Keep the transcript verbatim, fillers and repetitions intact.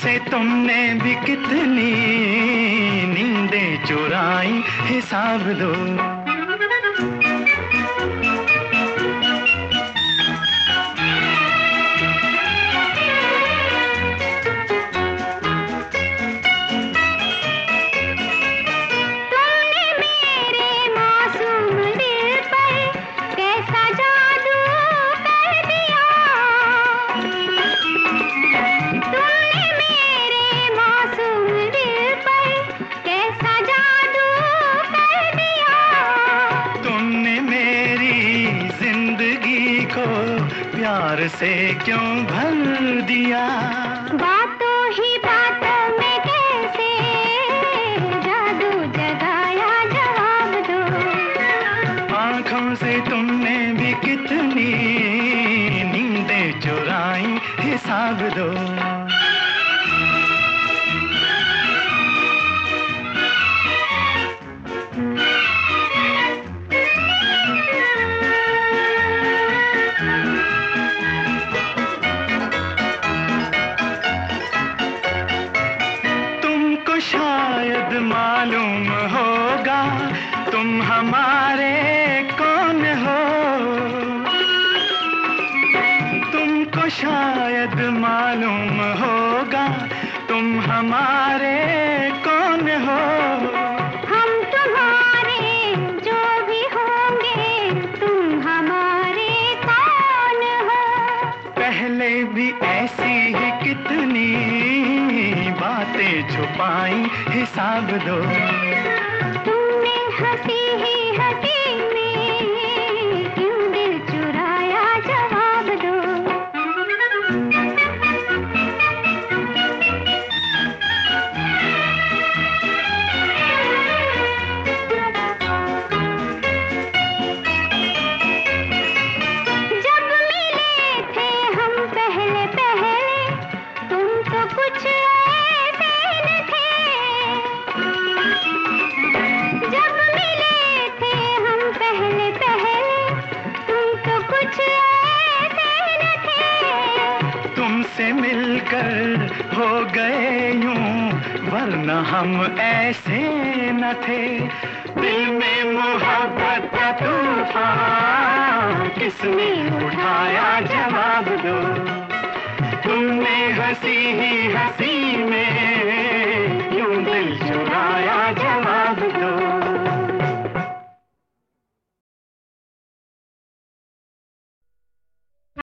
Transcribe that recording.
से तुमने भी कितनी नींदें चुराई, हिसाब दो। प्यार से क्यों भर दिया? बातों ही बातों में कैसे जादू जगाया, जवाब दो। आँखों से तुमने भी कितनी नींदें चुराई, हिसाब दो। शायद मालूम होगा तुम हमारे कौन हो। तुमको शायद मालूम होगा तुम हमारे कौन हो। हम तुम्हारे जो भी होंगे, तुम हमारे कौन हो। पहले भी ऐसी ही कितनी बातें छुपाई, हिसाब दो। तुमने हंसी ही हंसी में क्यों दिल चुराया, जवाब दो। जब मिले थे हम पहले पहले, तुम तो कुछ तुमसे मिलकर हो गए यूं, वरना हम ऐसे न थे। दिल में मोहब्बत का तूफान किसने उठाया, जवाब दो।